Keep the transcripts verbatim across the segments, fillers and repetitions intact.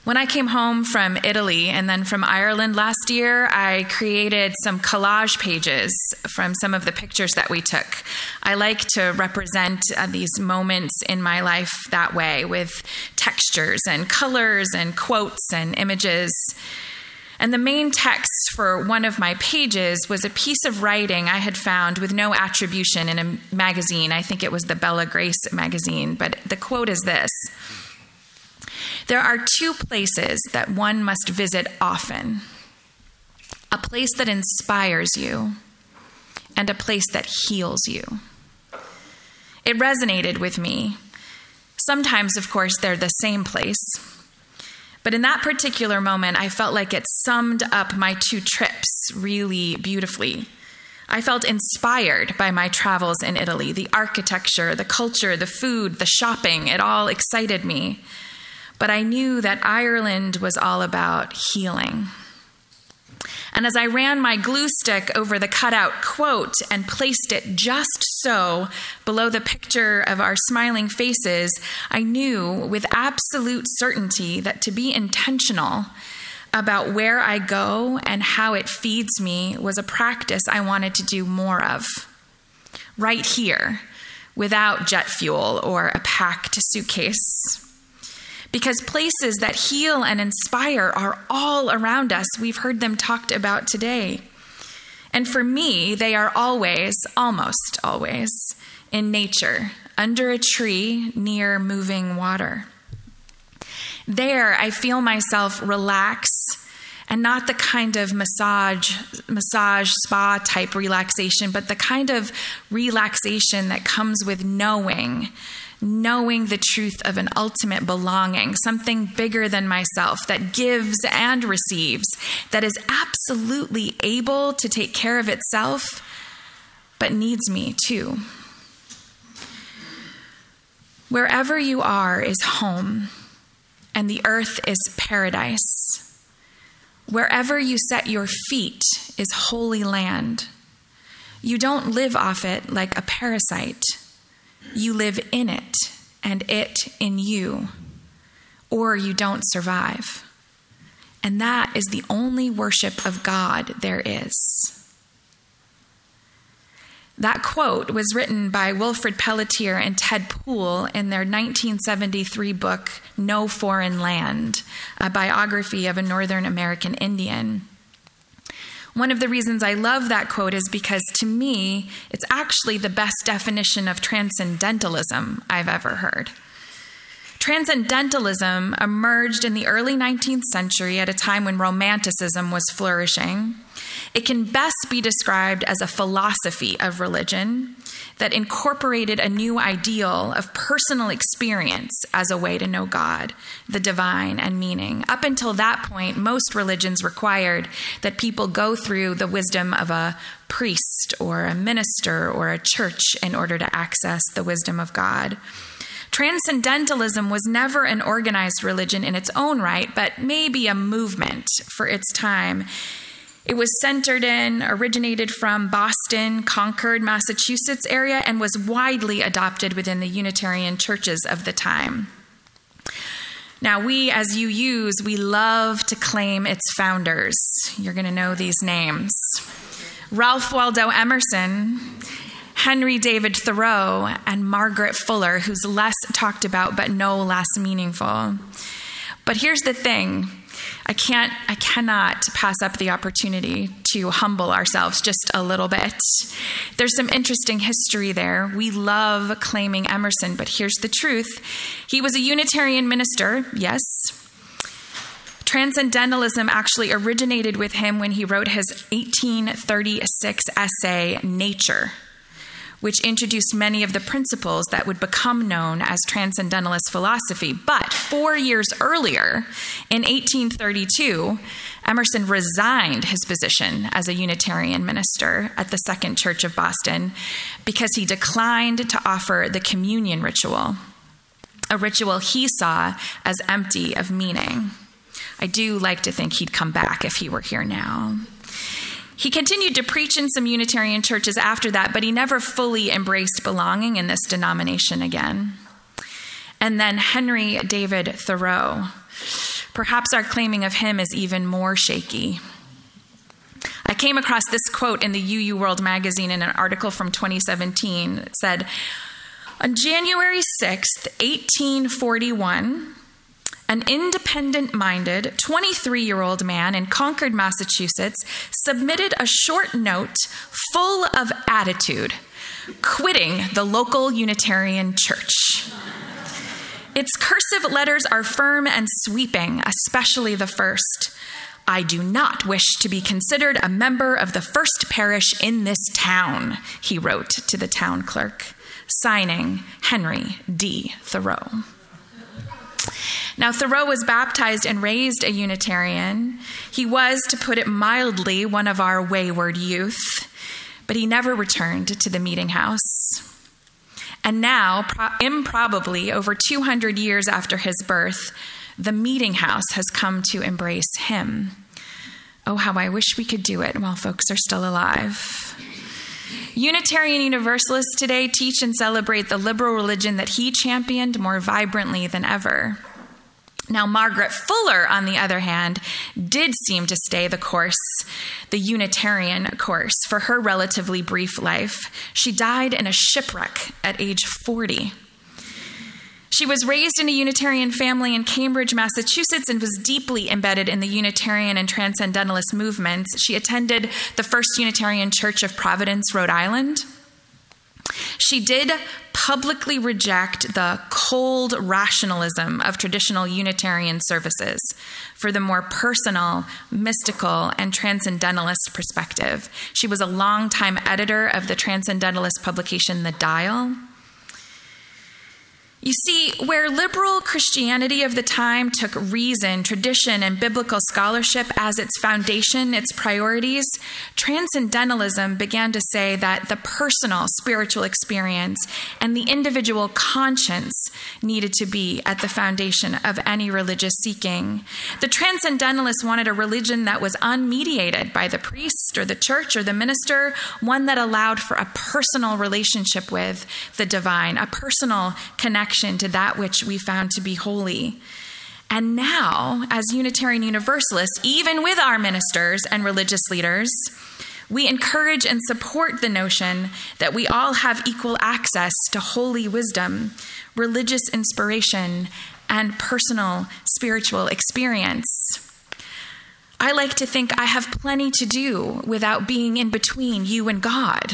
When I came home from Italy and then from Ireland last year, I created some collage pages from some of the pictures that we took. I like to represent uh, these moments in my life that way, with textures and colors and quotes and images. And the main text for one of my pages was a piece of writing I had found with no attribution in a magazine. I think it was the Bella Grace magazine, but the quote is this: "There are two places that one must visit often, a place that inspires you and a place that heals you." It resonated with me. Sometimes, of course, they're the same place. But in that particular moment, I felt like it summed up my two trips really beautifully. I felt inspired by my travels in Italy. The architecture, the culture, the food, the shopping, it all excited me. But I knew that Ireland was all about healing. And as I ran my glue stick over the cutout quote and placed it just so below the picture of our smiling faces, I knew with absolute certainty that to be intentional about where I go and how it feeds me was a practice I wanted to do more of, right here, without jet fuel or a packed suitcase. Because places that heal and inspire are all around us. We've heard them talked about today. And for me, they are always, almost always, in nature, under a tree near moving water. There, I feel myself relax, and not the kind of massage, massage spa type relaxation, but the kind of relaxation that comes with knowing knowing the truth of an ultimate belonging, something bigger than myself that gives and receives, that is absolutely able to take care of itself, but needs me too. Wherever you are is home, and the earth is paradise. Wherever you set your feet is holy land. You don't live off it like a parasite. You live in it, and it in you, or you don't survive. And that is the only worship of God there is. That quote was written by Wilfred Pelletier and Ted Poole in their nineteen seventy-three book, No Foreign Land, a biography of a Northern American Indian. One of the reasons I love that quote is because, to me, it's actually the best definition of transcendentalism I've ever heard. Transcendentalism emerged in the early nineteenth century at a time when Romanticism was flourishing. It can best be described as a philosophy of religion that incorporated a new ideal of personal experience as a way to know God, the divine, and meaning. Up until that point, most religions required that people go through the wisdom of a priest or a minister or a church in order to access the wisdom of God. Transcendentalism was never an organized religion in its own right, but maybe a movement for its time. It was centered in, originated from Boston, Concord, Massachusetts area, and was widely adopted within the Unitarian churches of the time. Now, we as U Us, we love to claim its founders. You're going to know these names. Ralph Waldo Emerson, Henry David Thoreau, and Margaret Fuller, who's less talked about but no less meaningful. But here's the thing. I can't, I cannot pass up the opportunity to humble ourselves just a little bit. There's some interesting history there. We love claiming Emerson, but here's the truth. He was a Unitarian minister, yes. Transcendentalism actually originated with him when he wrote his eighteen thirty-six essay, Nature, which introduced many of the principles that would become known as Transcendentalist philosophy. But four years earlier, in eighteen thirty-two, Emerson resigned his position as a Unitarian minister at the Second Church of Boston because he declined to offer the communion ritual, a ritual he saw as empty of meaning. I do like to think he'd come back if he were here now. He continued to preach in some Unitarian churches after that, but he never fully embraced belonging in this denomination again. And then Henry David Thoreau. perhaps our claiming of him is even more shaky. I came across this quote in the U U World magazine in an article from twenty seventeen. It said, on January sixth, eighteen forty-one, an independent-minded twenty-three-year-old man in Concord, Massachusetts, submitted a short note full of attitude, quitting the local Unitarian church. Its cursive letters are firm and sweeping, especially the first. I do not wish to be considered a member of the first parish in this town, he wrote to the town clerk, signing Henry D. Thoreau. Now, Thoreau was baptized and raised a Unitarian. He was, to put it mildly, one of our wayward youth, but he never returned to the meeting house. And now, pro- improbably, over two hundred years after his birth, the meeting house has come to embrace him. Oh, how I wish we could do it while folks are still alive. Unitarian Universalists today teach and celebrate the liberal religion that he championed more vibrantly than ever. Now, Margaret Fuller, on the other hand, did seem to stay the course, the Unitarian course, for her relatively brief life. She died in a shipwreck at age forty. She was raised in a Unitarian family in Cambridge, Massachusetts, and was deeply embedded in the Unitarian and Transcendentalist movements. She attended the First Unitarian Church of Providence, Rhode Island. She did publicly reject the cold rationalism of traditional Unitarian services for the more personal, mystical, and transcendentalist perspective. She was a longtime editor of the transcendentalist publication, The Dial. You see, where liberal Christianity of the time took reason, tradition, and biblical scholarship as its foundation, its priorities, transcendentalism began to say that the personal spiritual experience and the individual conscience needed to be at the foundation of any religious seeking. The transcendentalists wanted a religion that was unmediated by the priest or the church or the minister, one that allowed for a personal relationship with the divine, a personal connection to that which we found to be holy. And now, as Unitarian Universalists, even with our ministers and religious leaders, we encourage and support the notion that we all have equal access to holy wisdom, religious inspiration, and personal spiritual experience. I like to think I have plenty to do without being in between you and God.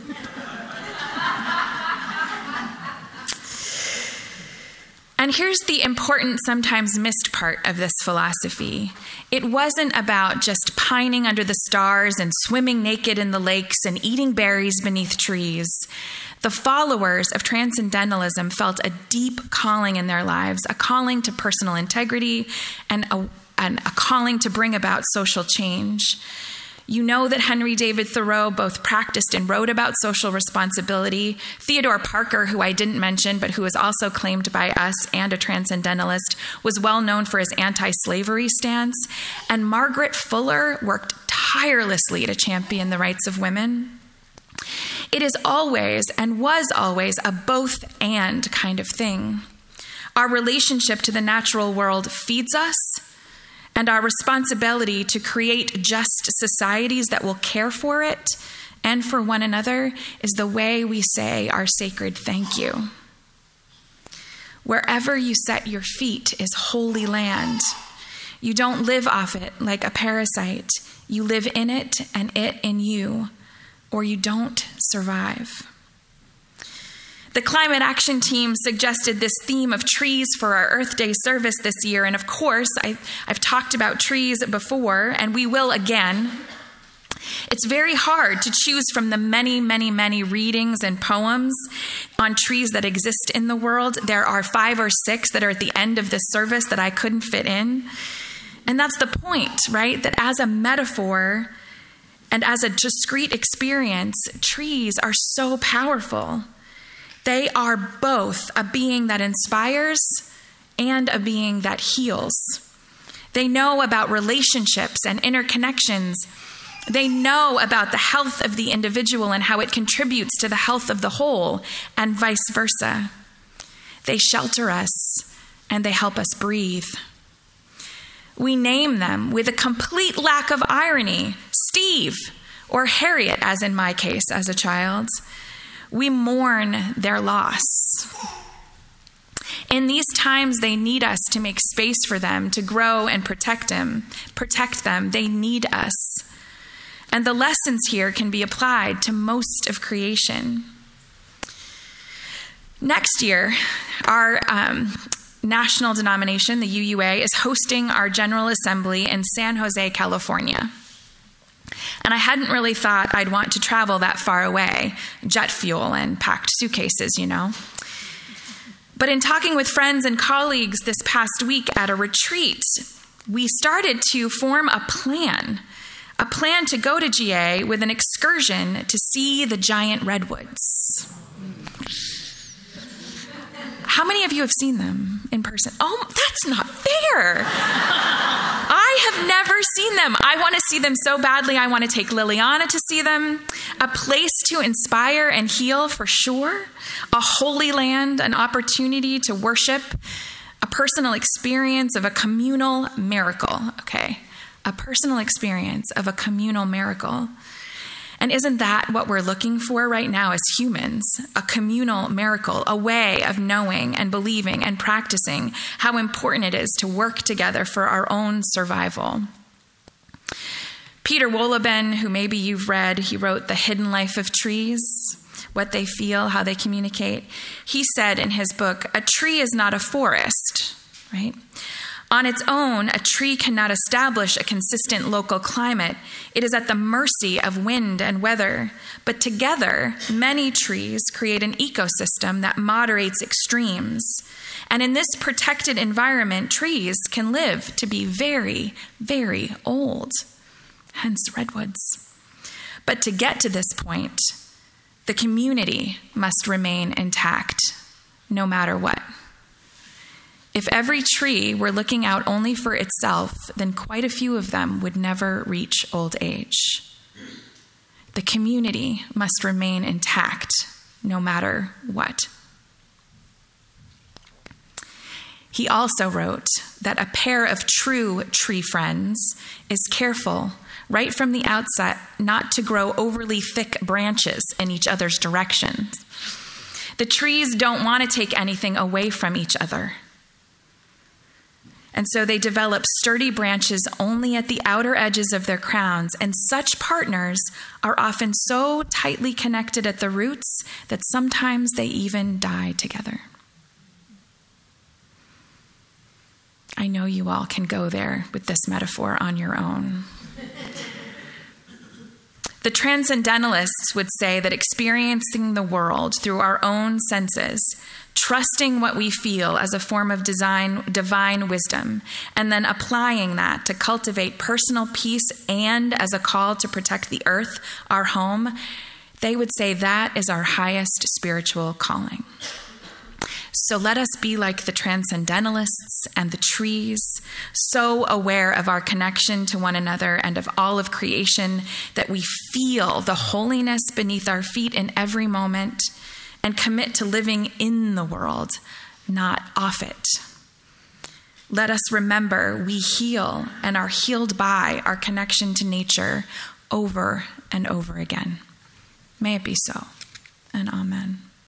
And here's the important, sometimes missed part of this philosophy. It wasn't about just pining under the stars and swimming naked in the lakes and eating berries beneath trees. The followers of Transcendentalism felt a deep calling in their lives, a calling to personal integrity and a, and a calling to bring about social change. You know that Henry David Thoreau both practiced and wrote about social responsibility. Theodore Parker, who I didn't mention, but who is also claimed by us and a transcendentalist, was well known for his anti-slavery stance. And Margaret Fuller worked tirelessly to champion the rights of women. It is always, and was always, a both and kind of thing. Our relationship to the natural world feeds us, and our responsibility to create just societies that will care for it and for one another is the way we say our sacred thank you. Wherever you set your feet is holy land. You don't live off it like a parasite. You live in it and it in you, or you don't survive. The Climate Action Team suggested this theme of trees for our Earth Day service this year. And of course, I, I've talked about trees before, and we will again. It's very hard to choose from the many, many, many readings and poems on trees that exist in the world. There are five or six that are at the end of this service that I couldn't fit in. And that's the point, right? That as a metaphor and as a discrete experience, trees are so powerful. They are both a being that inspires and a being that heals. They know about relationships and interconnections. They know about the health of the individual and how it contributes to the health of the whole, and vice versa. They shelter us and they help us breathe. We name them with a complete lack of irony, Steve, or Harriet, as in my case as a child. We mourn their loss. In these times, they need us to make space for them, to grow and protect them. Protect them. They need us. And the lessons here can be applied to most of creation. Next year, our um, national denomination, the U U A, is hosting our General Assembly in San Jose, California. And I hadn't really thought I'd want to travel that far away, jet fuel and packed suitcases, you know. But in talking with friends and colleagues this past week at a retreat, we started to form a plan, a plan to go to G A with an excursion to see the giant redwoods. How many of you have seen them in person? Oh, that's not fair. I have never seen them. I want to see them so badly. I want to take Liliana to see them. A place to inspire and heal for sure. A holy land, an opportunity to worship. A personal experience of a communal miracle. Okay, a personal experience of a communal miracle. And isn't that what we're looking for right now as humans? A communal miracle, a way of knowing and believing and practicing how important it is to work together for our own survival. Peter Wohlleben, who maybe you've read, he wrote The Hidden Life of Trees, What They Feel, How They Communicate. He said in his book, a tree is not a forest, right? On its own, a tree cannot establish a consistent local climate. It is at the mercy of wind and weather. But together, many trees create an ecosystem that moderates extremes. And in this protected environment, trees can live to be very, very old. Hence redwoods. But to get to this point, the community must remain intact, no matter what. If every tree were looking out only for itself, then quite a few of them would never reach old age. The community must remain intact, no matter what. He also wrote that a pair of true tree friends is careful right from the outset not to grow overly thick branches in each other's directions. The trees don't want to take anything away from each other. And so they develop sturdy branches only at the outer edges of their crowns, and such partners are often so tightly connected at the roots that sometimes they even die together. I know you all can go there with this metaphor on your own. The transcendentalists would say that experiencing the world through our own senses, trusting what we feel as a form of design, divine wisdom, and then applying that to cultivate personal peace and as a call to protect the earth, our home, they would say that is our highest spiritual calling. So let us be like the transcendentalists and the trees, so aware of our connection to one another and of all of creation that we feel the holiness beneath our feet in every moment and commit to living in the world, not off it. Let us remember we heal and are healed by our connection to nature over and over again. May it be so, and amen.